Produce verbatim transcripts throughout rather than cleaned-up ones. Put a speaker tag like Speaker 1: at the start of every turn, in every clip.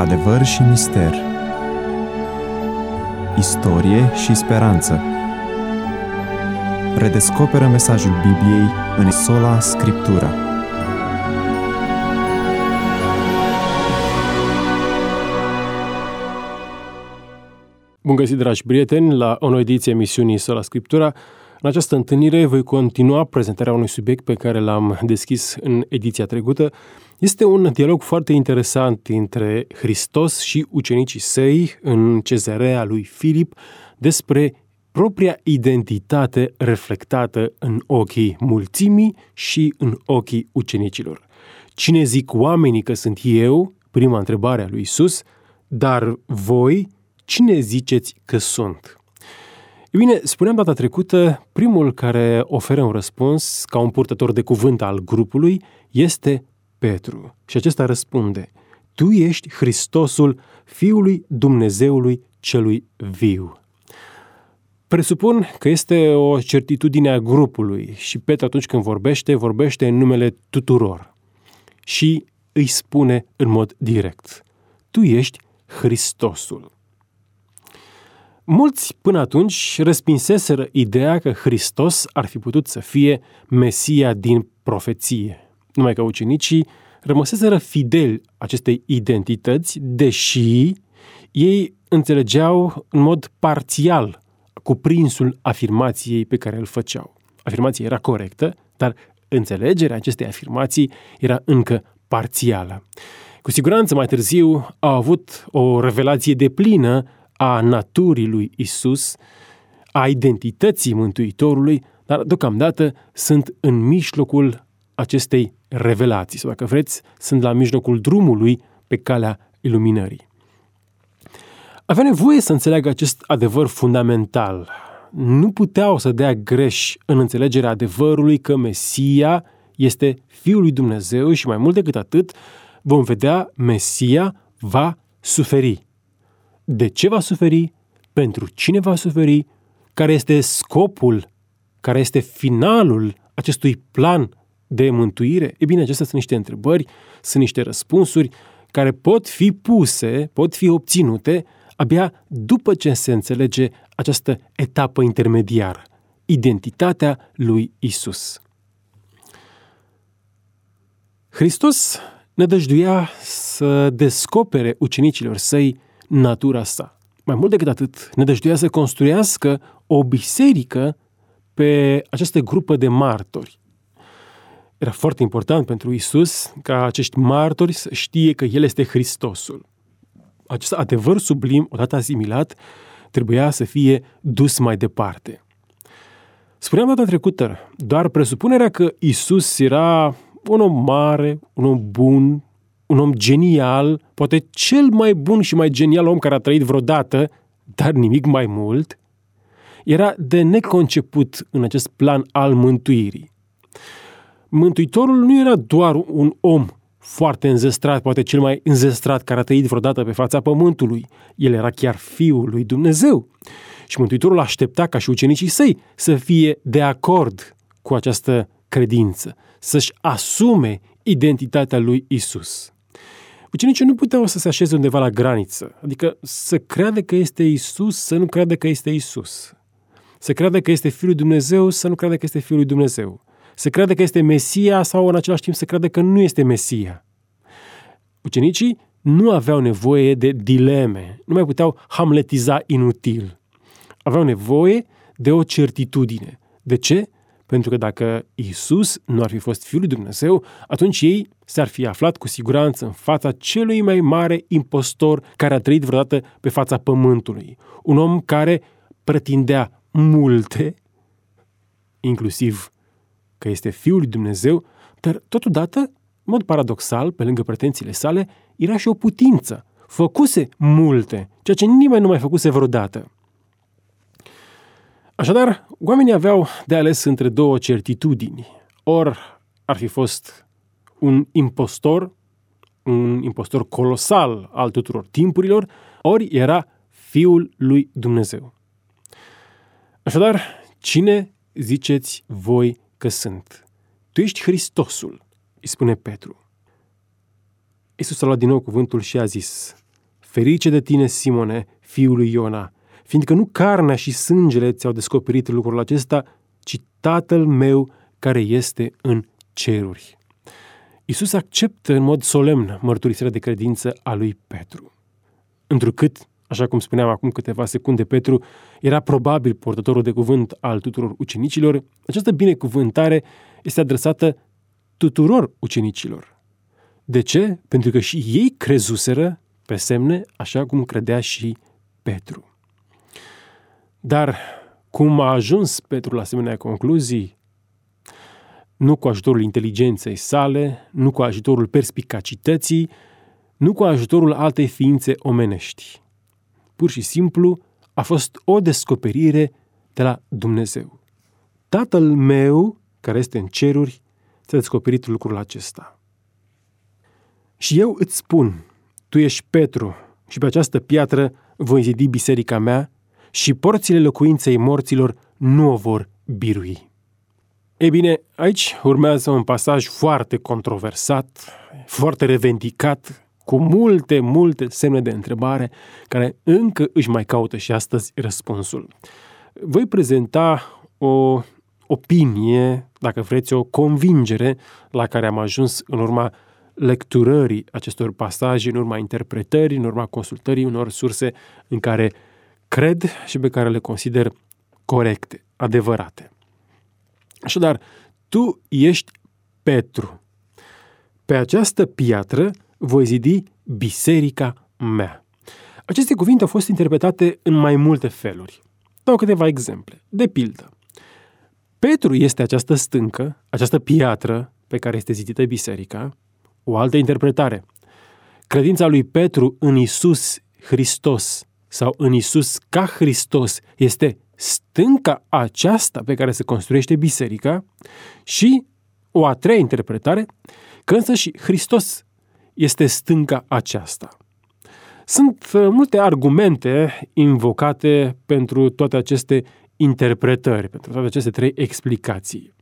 Speaker 1: Adevăr și mister, istorie și speranță. Redescoperă mesajul Bibliei în Sola Scriptura.
Speaker 2: Bun găsit, dragi prieteni, la o nouă ediție a emisiunii Sola Scriptura. În această întâlnire voi continua prezentarea unui subiect pe care l-am deschis în ediția trecută. Este un dialog foarte interesant între Hristos și ucenicii săi în cezarea lui Filip despre propria identitate reflectată în ochii mulțimii și în ochii ucenicilor. Cine zic oamenii că sunt eu? Prima întrebare a lui Iisus. Dar voi, cine ziceți că sunt? E bine, spuneam data trecută, primul care oferă un răspuns ca un purtător de cuvânt al grupului este Petru. Și acesta răspunde: Tu ești Hristosul, Fiului Dumnezeului celui viu. Presupun că este o certitudine a grupului și Petru, atunci când vorbește, vorbește în numele tuturor. Și îi spune în mod direct: Tu ești Hristosul. Mulți până atunci respinseseră ideea că Hristos ar fi putut să fie Mesia din profeție. Numai că ucenicii rămăseseră fideli acestei identități, deși ei înțelegeau în mod parțial cuprinsul afirmației pe care îl făceau. Afirmația era corectă, dar înțelegerea acestei afirmații era încă parțială. Cu siguranță mai târziu au avut o revelație deplină a naturii lui Isus, a identității Mântuitorului, dar deocamdată sunt în mijlocul acestei revelații, sau dacă vreți, sunt la mijlocul drumului pe calea iluminării. Avea nevoie să înțeleagă acest adevăr fundamental. Nu puteau să dea greș în înțelegerea adevărului că Mesia este Fiul lui Dumnezeu și mai mult decât atât, vom vedea, Mesia va suferi. De ce va suferi? Pentru cine va suferi? Care este scopul? Care este finalul acestui plan de mântuire? E bine, acestea sunt niște întrebări, sunt niște răspunsuri care pot fi puse, pot fi obținute abia după ce se înțelege această etapă intermediară, identitatea lui Isus. Hristos nădăjduia să descopere ucenicilor săi natura sa. Mai mult decât atât, nădăjduia să construiască o biserică pe această grupă de martori. Era foarte important pentru Isus ca acești martori să știe că El este Hristosul. Acest adevăr sublim, odată asimilat, trebuia să fie dus mai departe. Spuneam data trecută, doar presupunerea că Isus era un om mare, un om bun, un om genial, poate cel mai bun și mai genial om care a trăit vreodată, dar nimic mai mult, era de neconceput în acest plan al mântuirii. Mântuitorul nu era doar un om foarte înzestrat, poate cel mai înzestrat care a trăit vreodată pe fața pământului. El era chiar Fiul lui Dumnezeu. Și Mântuitorul aștepta ca și ucenicii săi să fie de acord cu această credință, să-și asume identitatea lui Isus. Ucenicii nu puteau să se așeze undeva la graniță, adică să creadă că este Isus, să nu creadă că este Isus. Să creadă că este Fiul lui Dumnezeu, să nu creadă că este Fiul lui Dumnezeu. Să creadă că este Mesia sau în același timp să creadă că nu este Mesia. Ucenicii nu aveau nevoie de dileme, nu mai puteau hamletiza inutil. Aveau nevoie de o certitudine. De ce? Pentru că dacă Isus nu ar fi fost Fiul lui Dumnezeu, atunci ei s-ar fi aflat cu siguranță în fața celui mai mare impostor care a trăit vreodată pe fața pământului. Un om care pretindea multe, inclusiv că este Fiul lui Dumnezeu, dar totodată, în mod paradoxal, pe lângă pretențiile sale, era și o putință. Făcuse multe, ceea ce nimeni nu mai făcuse vreodată. Așadar, oamenii aveau de ales între două certitudini. Ori ar fi fost un impostor, un impostor colosal al tuturor timpurilor, ori era Fiul lui Dumnezeu. Așadar, cine ziceți voi că sunt? Tu ești Hristosul, îi spune Petru. Iisus a luat din nou cuvântul și a zis: ferice de tine, Simone, fiul lui Iona, fiindcă nu carnea și sângele ți-au descoperit lucrul acesta, ci Tatăl meu care este în ceruri. Iisus acceptă în mod solemn mărturisirea de credință a lui Petru. Întrucât, așa cum spuneam acum câteva secunde, Petru era probabil purtătorul de cuvânt al tuturor ucenicilor, această binecuvântare este adresată tuturor ucenicilor. De ce? Pentru că și ei crezuseră pe semne, așa cum credea și Petru. Dar cum a ajuns Petru la asemenea concluzii? Nu cu ajutorul inteligenței sale, nu cu ajutorul perspicacității, nu cu ajutorul altei ființe omenești. Pur și simplu a fost o descoperire de la Dumnezeu. Tatăl meu, care este în ceruri, ți-a descoperit lucrul acesta. Și eu îți spun, tu ești Petru și pe această piatră voi zidi biserica mea și porțile locuinței morților nu o vor birui. Ei bine, aici urmează un pasaj foarte controversat, foarte revendicat, cu multe, multe semne de întrebare, care încă își mai caută și astăzi răspunsul. Voi prezenta o opinie, dacă vreți, o convingere la care am ajuns în urma lecturării acestor pasaje, în urma interpretării, în urma consultării unor surse în care cred și pe care le consider corecte, adevărate. Așadar, tu ești Petru. Pe această piatră voi zidi biserica mea. Aceste cuvinte au fost interpretate în mai multe feluri. Dau câteva exemple. De pildă, Petru este această stâncă, această piatră pe care este zidită biserica. O altă interpretare. Credința lui Petru în Iisus Hristos sau în Iisus ca Hristos este stânca aceasta pe care se construiește biserica. Și o a treia interpretare, că însă și Hristos este stânca aceasta. Sunt multe argumente invocate pentru toate aceste interpretări, pentru toate aceste trei explicații.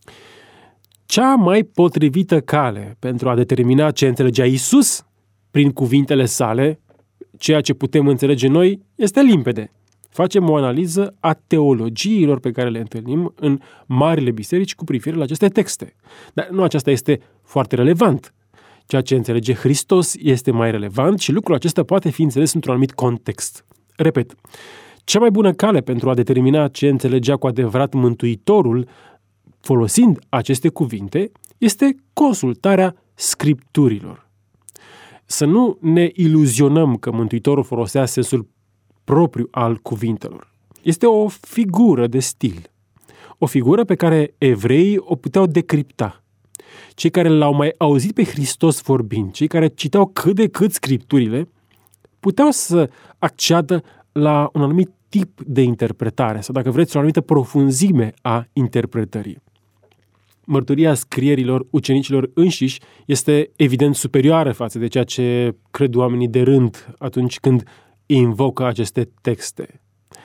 Speaker 2: Cea mai potrivită cale pentru a determina ce înțelegea Iisus prin cuvintele sale, ceea ce putem înțelege noi, este limpede. Facem o analiză a teologiilor pe care le întâlnim în marile biserici cu privire la aceste texte. Dar nu aceasta este foarte relevant. Ceea ce înțelege Hristos este mai relevant și lucrul acesta poate fi înțeles într-un anumit context. Repet, cea mai bună cale pentru a determina ce înțelegea cu adevărat Mântuitorul folosind aceste cuvinte este consultarea Scripturilor. Să nu ne iluzionăm că Mântuitorul folosea sensul propriu al cuvintelor. Este o figură de stil. O figură pe care evreii o puteau decripta. Cei care l-au mai auzit pe Hristos vorbind, cei care citeau cât de cât Scripturile, puteau să acceadă la un anumit tip de interpretare sau, dacă vreți, la o anumită profunzime a interpretării. Mărturia scrierilor ucenicilor înșiși este evident superioară față de ceea ce cred oamenii de rând atunci când invocă aceste texte.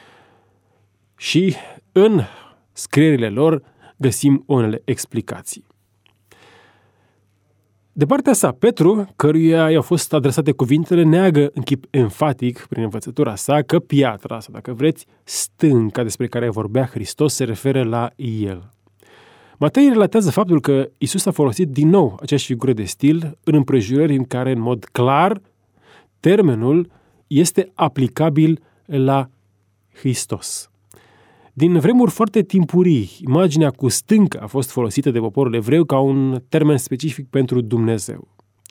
Speaker 2: Și în scrierile lor găsim unele explicații. De partea sa, Petru, căruia i-au fost adresate cuvintele, neagă în chip enfatic, prin învățătura sa, că piatra, sau dacă vreți, stânca despre care vorbea Hristos se referă la el. Matei relatează faptul că Iisus a folosit din nou aceeași figură de stil în împrejurări în care, în mod clar, termenul este aplicabil la Hristos. Din vremuri foarte timpurii, imaginea cu stâncă a fost folosită de poporul evreu ca un termen specific pentru Dumnezeu.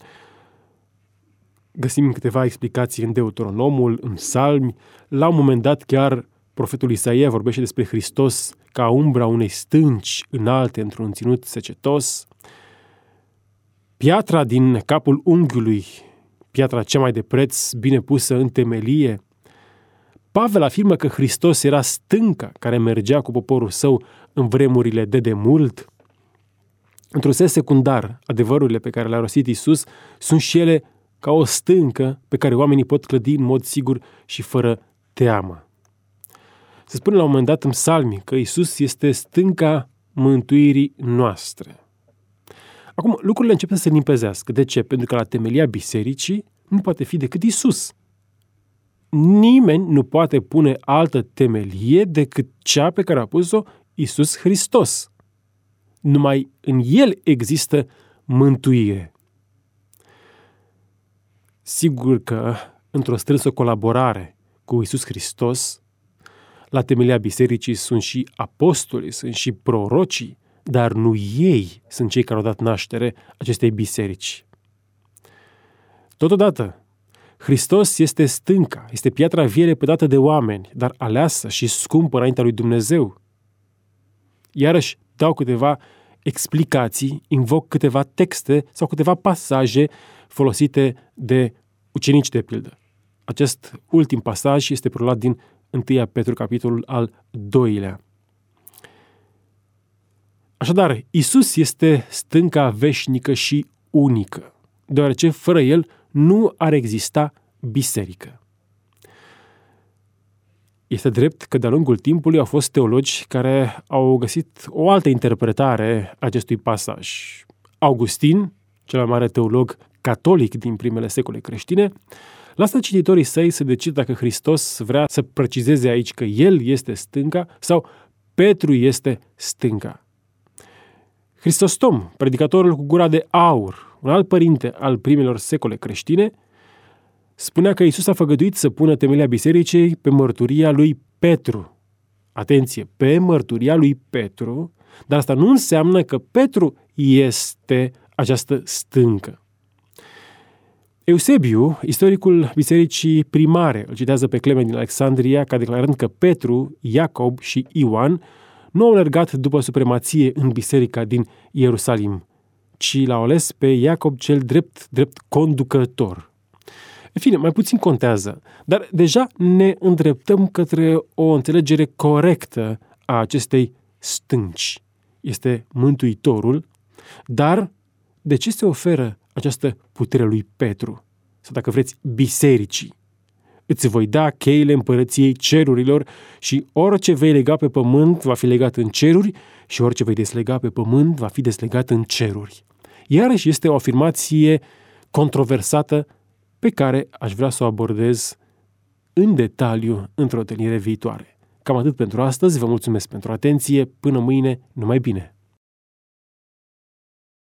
Speaker 2: Găsim câteva explicații în Deuteronomul, în Psalmi. La un moment dat chiar profetul Isaia vorbește despre Hristos ca umbra unei stânci înalte într-un ținut secetos. Piatra din capul unghiului, piatra cea mai de preț, bine pusă în temelie. Pavel afirmă că Hristos era stânca care mergea cu poporul său în vremurile de demult. Într-un sens secundar, adevărurile pe care le-a rostit Iisus sunt și ele ca o stâncă pe care oamenii pot clădi în mod sigur și fără teamă. Se spune la un moment dat în Psalmi că Iisus este stânca mântuirii noastre. Acum, lucrurile încep să se limpezească. De ce? Pentru că la temelia bisericii nu poate fi decât Iisus. nimeni nu poate pune altă temelie decât cea pe care a pus-o Iisus Hristos. Numai în El există mântuire. Sigur că, într-o strânsă colaborare cu Iisus Hristos, la temelia bisericii sunt și apostolii, sunt și prorocii, dar nu ei sunt cei care au dat naștere acestei biserici. Totodată, Hristos este stânca, este piatra vie repetată de oameni, dar aleasă și scumpă înaintea lui Dumnezeu. Iarăși dau câteva explicații, invoc câteva texte sau câteva pasaje folosite de ucenici de pildă. Acest ultim pasaj este preluat din întâi Petru, capitolul al doilea. Așadar, Iisus este stânca veșnică și unică, deoarece fără El nu ar exista biserică. Este drept că de-a lungul timpului au fost teologi care au găsit o altă interpretare a acestui pasaj. Augustin, cel mai mare teolog catolic din primele secole creștine, lasă cititorii săi să decid dacă Hristos vrea să precizeze aici că El este stânca sau Petru este stânca. Hristostom, predicatorul cu gura de aur, un alt părinte al primelor secole creștine, spunea că Iisus a făgăduit să pună temelia bisericii pe mărturia lui Petru. Atenție, pe mărturia lui Petru, dar asta nu înseamnă că Petru este această stâncă. Eusebiu, istoricul bisericii primare, îl citează pe Clement din Alexandria ca declarând că Petru, Iacob și Ioan nu au alergat după supremație în biserica din Ierusalim, ci l-au ales pe Iacob cel drept, drept conducător. În fine, mai puțin contează, dar deja ne îndreptăm către o înțelegere corectă a acestei stânci. Este Mântuitorul, dar de ce se oferă această putere lui Petru? Sau dacă vreți, bisericii. Îți voi da cheile împărăției cerurilor și orice vei lega pe pământ va fi legat în ceruri și orice vei deslega pe pământ va fi deslegat în ceruri. Iarăși este o afirmație controversată pe care aș vrea să o abordez în detaliu într-o întâlnire viitoare. Cam atât pentru astăzi, vă mulțumesc pentru atenție, până mâine, numai bine!